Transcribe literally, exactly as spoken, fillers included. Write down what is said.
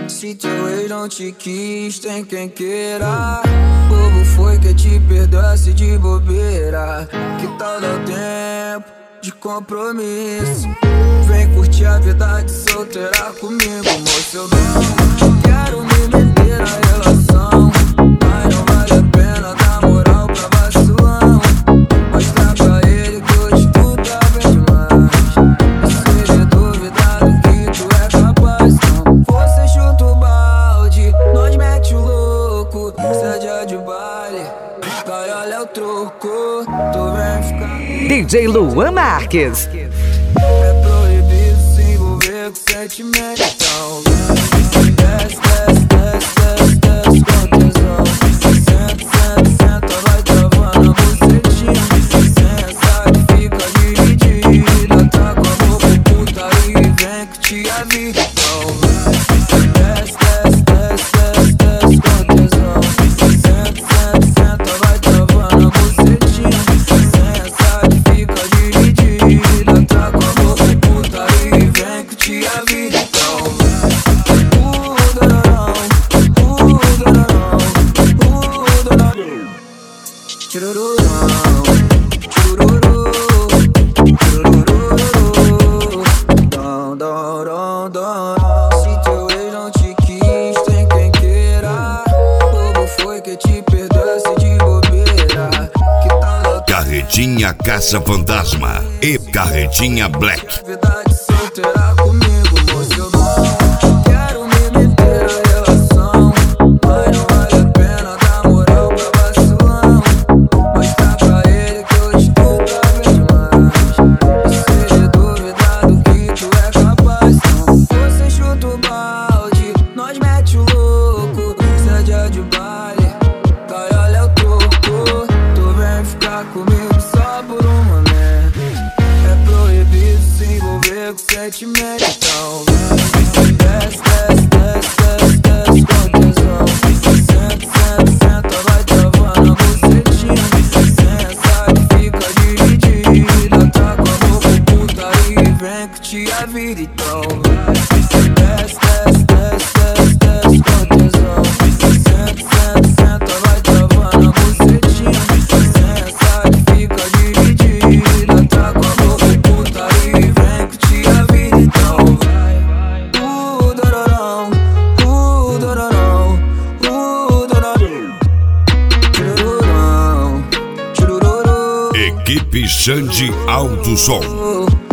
Se teu ex não te quis, tem quem queira. Povo foi que te perdoasse de bobeira. Que tal dar tempo de compromisso? Vem curtir a vida de solteira comigo, moço. Eu não quero me meter na relação, mas não vale a pena dar moral pra vacilão. Mostrar pra ele que hoje tu tá bem demais. E se ele duvidar do que tu é capaz, não. Você chuta o balde, nós mete o louco. Cê é dia de baile, vai, olha o troco. Tu vem ficar D J Luan Marques. é proibido se envolver com sentimento. Então desce, desce, desce, desce, desce com tesão. Senta, senta, senta, vai travando a bucetinha. Sensa que fica dividida. Tá com a boca puta e vem que te avisa. Então desce, desce, desce, desce, desce com tesão. Senta, senta, senta, vai travando a bucetinha. Sensa que fica dividida. Tá com a boca puta e vem que te avisa. Então uh, dororão, uh, dororão, uh, dororão. Tchurururão, tchururu, tchurururu. Dom, dom, dom, dom. Se teu ex não te quis, tem quem queira. Povo foi que te perdoasse de bobeira. Que tal dar Carretinha Caça Fantasma e Carretinha Black. vida de solteira comigo, moço. Eu não quero me meter na relação, mas não vale a pena dar moral pra vacilão. Mostrar pra ele que hoje tu tá bem demais. E se ele duvidar do que tu é capaz, não. Você chuta o balde, nós mete o louco. Cê é dia de baile, vai, olha o troco. Tu vem ficar comigo só por um momento. É proibido se envolver com sentimento. Então desce, desce, desce, desce, desce com tesão. Senta, senta, senta, vai travando a bucetinha. Sensa que fica dividida. Tá com a boca puta e vem que te avisa. Então desce, desce, desce, desce, desce com tesão. Senta, senta, senta, vai travando a bucetinha. Sensa que fica dividida. Tá com a boca puta e vem que te avisa. Então vai, uh, dororão, uh, dororão, uh, dororão. Tchurururão, tchurururu. Equipe Xande Alto Som.